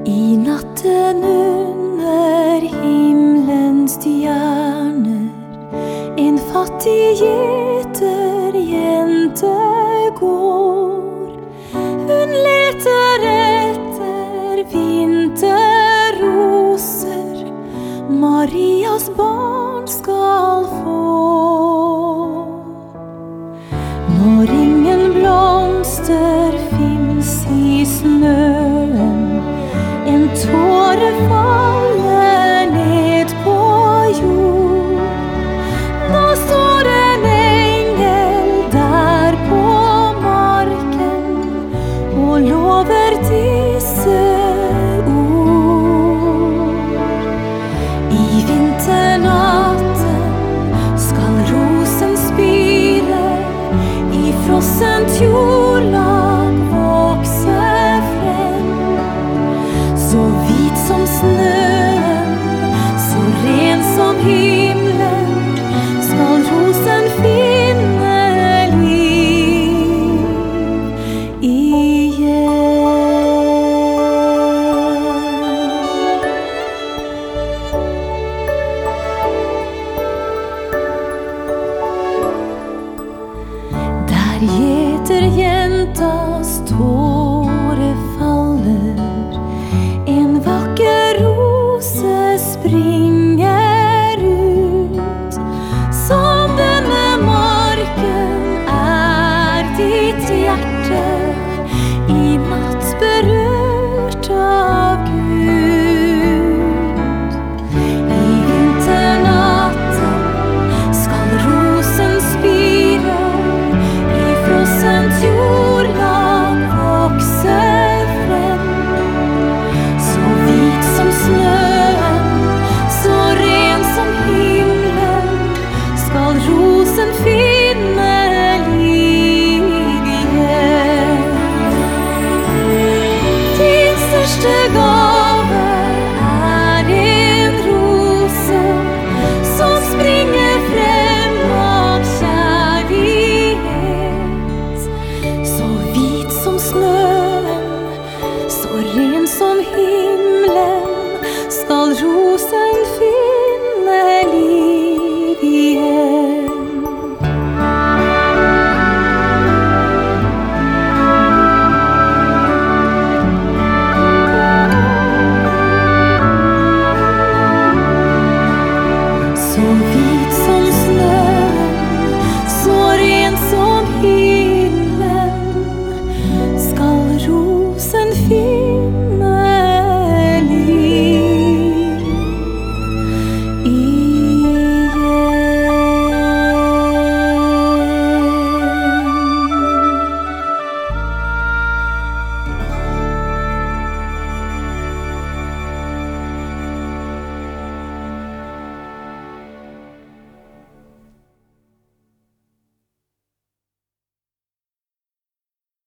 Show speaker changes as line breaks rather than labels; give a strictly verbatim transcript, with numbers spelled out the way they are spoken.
I natten under himmelens stjerner en fattig gjeterjente går. Hun leter etter vinterroser Marias barn skal få. Når ingen blomster finnes i snøen, en tåre faller ned på jord. Nå står en engel der på marken og lover disse ord. I vinternatten skal rosen spire, i frossent jordlag vokse frem. Så hvit som snøen, så ren som himmelen, skal rosen finne liv igjen. Der gjeterjentas tåre faller, en vakker rose springer ut. Som denne marken er ditt hjerte, i natt berørt av Gud. I vinternatten skal rosen spire, i frossent jordlag vokse frem. Så hvit som snøen, så ren som himmelen, skal rosen finne liv igjen. Din største gave er en rose som springer frem av kjærlighet. Så hvit som snøen, så ren som himmelen, skal rosen